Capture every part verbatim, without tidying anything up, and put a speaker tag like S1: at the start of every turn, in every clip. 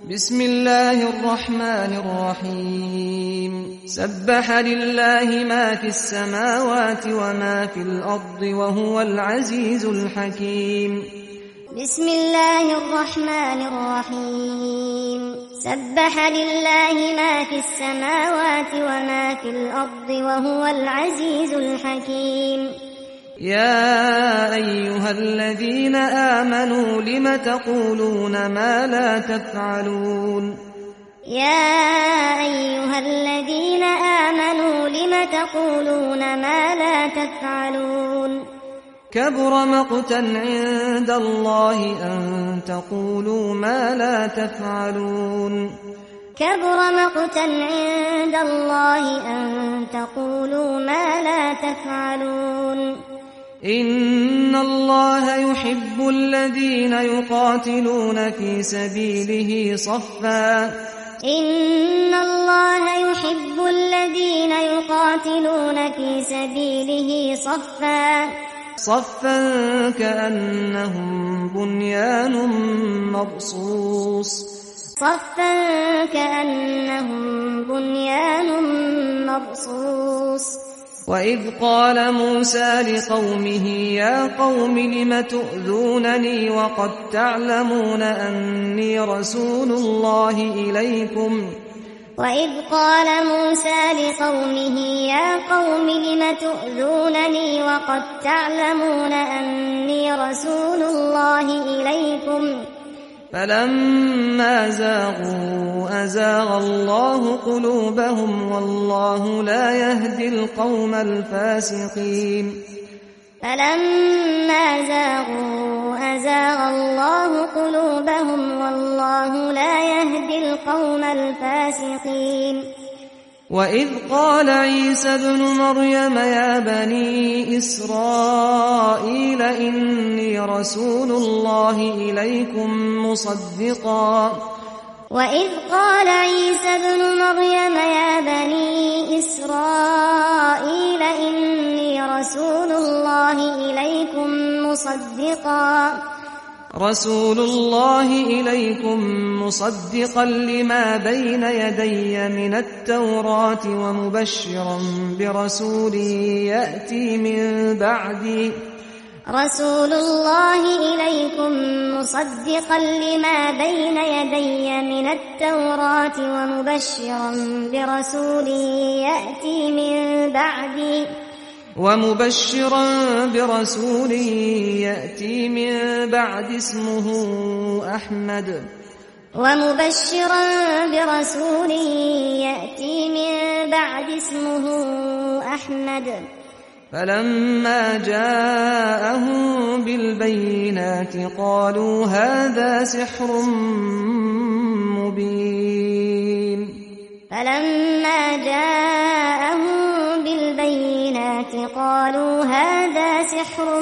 S1: بسم الله الرحمن الرحيم سبح لله ما في السماوات وما في الأرض وهو العزيز الحكيم
S2: بسم الله الرحمن الرحيم سبح لله ما في السماوات وما في الأرض وهو العزيز الحكيم
S1: يا أيها الذين آمنوا لم تقولون ما لا تفعلون
S2: يا أيها الذين آمنوا لم تقولون ما لا تفعلون
S1: كبر مقتا عند الله أن تقولوا ما لا تفعلون
S2: كبر مقتا عند الله أن تقولوا ما لا تفعلون
S1: إن الله يحب الذين يقاتلون في سبيله صفا
S2: إن الله يحب الذين يقاتلون في سبيله صفا
S1: صفا كأنهم بنيان مرصوص
S2: صفا كأنهم بنيان مرصوص
S1: وإذ قال موسى لقومه يا قوم لم تؤذونني وقد تعلمون أني رسول الله إليكم
S2: وإذ قال موسى لقومه يا قوم لم تؤذونني وقد تعلمون أني رسول الله إليكم
S1: فلما زاغوا أزاغ الله قلوبهم والله لا يهدي القوم الفاسقين
S2: فلما زاغوا أزاغ الله قلوبهم والله لا يهدي القوم الفاسقين
S1: وإذ قال عيسى ابن مريم يا بني إسرائيل إني رسول الله إليكم مصدقا
S2: وإذ قال عيسى ابن مريم يا بني إسرائيل إني رسول الله إليكم مصدقا
S1: رسول الله إليكم مصدقا لما بين يدي من التوراة ومبشرا برسول يأتي من بعدي
S2: رسول الله إليكم مصدقا لما بين يدي من التوراة ومبشرا برسول يأتي من بعدي
S1: ومبشرا برسول يأتي من بعد اسمه أحمد
S2: ومبشرا برسول يأتي من بعد اسمه أحمد
S1: فلما جاءهم بالبينات قالوا هذا سحر مبين
S2: فلما جاءهم بالبينات قالوا هذا سحر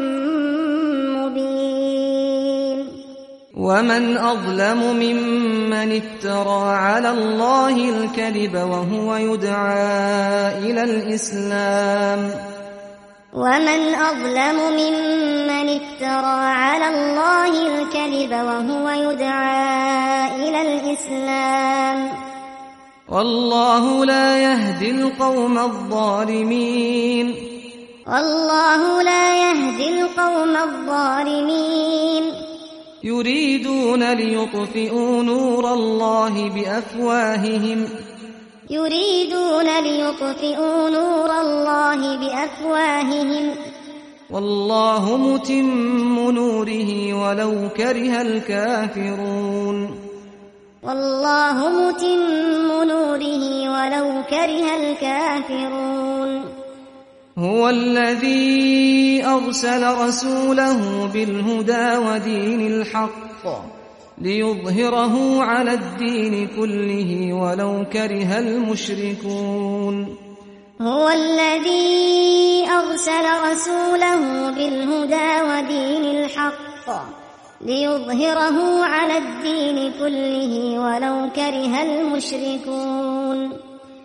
S2: مبين
S1: ومن أظلم ممن افترى على الله الكذب وهو يدعى إلى الإسلام
S2: ومن أظلم ممن افترى على الله الكذب وهو يدعى إلى الإسلام
S1: والله لا يهدي القوم الظالمين
S2: والله لا يهدي القوم الظالمين
S1: يريدون ليطفئوا نور الله بأفواههم
S2: يريدون ليطفئوا نور الله بأفواههم
S1: والله متم نوره ولو كره الكافرون
S2: والله متم نوره ولو كره الكافرون
S1: هو الذي أرسل رسوله بالهدى ودين الحق ليظهره على الدين كله ولو كره المشركون
S2: هو الذي أرسل رسوله بالهدى ودين الحق ليظهره على الدين كله ولو كره المشركون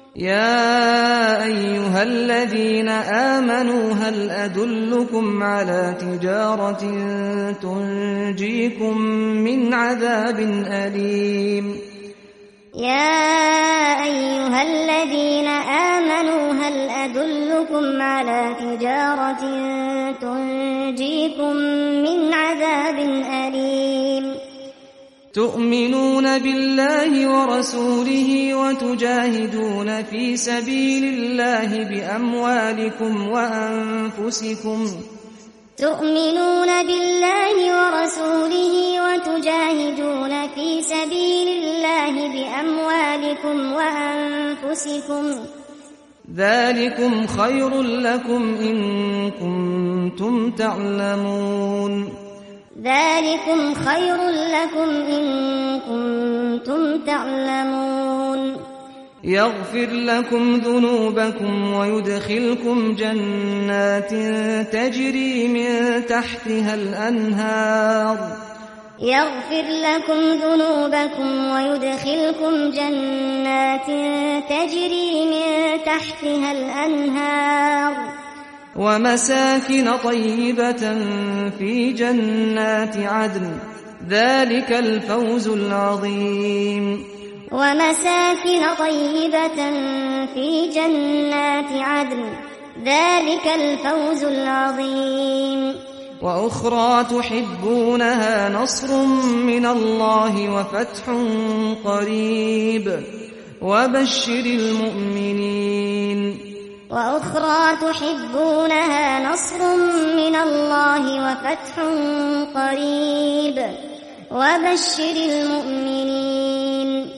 S1: يا أيها الذين آمنوا هل أدلكم على تجارة تنجيكم من عذاب أليم
S2: يا أيها الذين آمنوا هل أدلكم على تجارة تنجيكم من عذاب أليم
S1: تؤمنون بالله ورسوله وتجاهدون في سبيل الله بأموالكم وأنفسكم
S2: تؤمنون بالله ورسوله وتجاهدون في سبيل الله بأموالكم وأنفسكم
S1: ذلكم خير لكم إن كنتم تعلمون
S2: ذلكم خير لكم إن كنتم تعلمون
S1: يغفر لكم ذنوبكم ويدخلكم جنات تجري من تحتها الأنهار
S2: يغفر لكم ذنوبكم ويدخلكم جنات تجري من تحتها الأنهار
S1: ومساكن طيبة في جنات عدن ذلك الفوز العظيم
S2: ومساكن طيبة في جنات عدن ذلك الفوز العظيم
S1: وأخرى تحبونها نصر من الله وفتح قريب وبشر المؤمنين
S2: وأخرى تحبونها نصر من الله وفتح قريب وبشر المؤمنين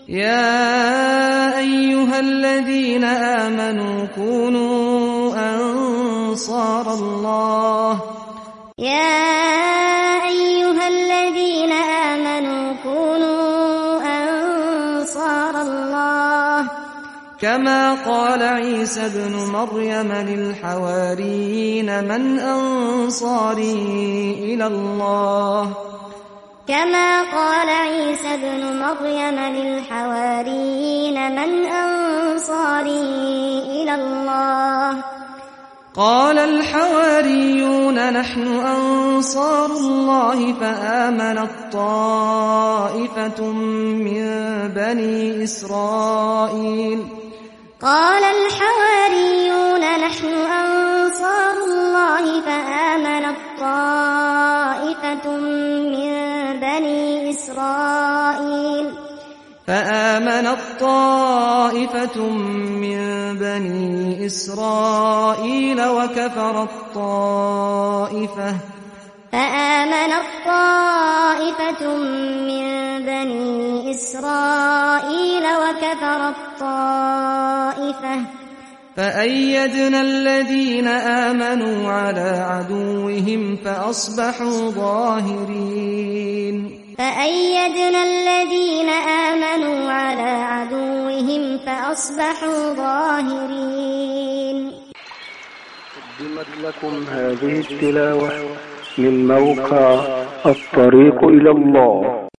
S1: يا أيها الذين آمنوا كونوا أنصار الله
S2: يا أيها الذين آمنوا كونوا أنصار الله
S1: كما قال عيسى ابن مريم للحواريين من أنصاري إلى الله
S2: كما قال عيسى ابن مريم للحواريين من أنصاري إلى الله
S1: قال الحواريون نحن أنصار الله فآمنت طائفة من بني إسرائيل
S2: قال الحواريون نحن أنصار الله فآمنت طائفة من بني إسرائيل
S1: فآمنت طائفة من بني إسرائيل وكفرت طائفة
S2: فآمنت طائفة من بني إسرائيل وكفرت طائفة
S1: فأيدنا الذين آمنوا على عدوهم فأصبحوا ظاهرين
S2: فأيدنا الذين آمنوا على عدوهم فأصبحوا ظاهرين.
S3: قدمت لكم هذه التلاوة من موقع الطريق إلى الله.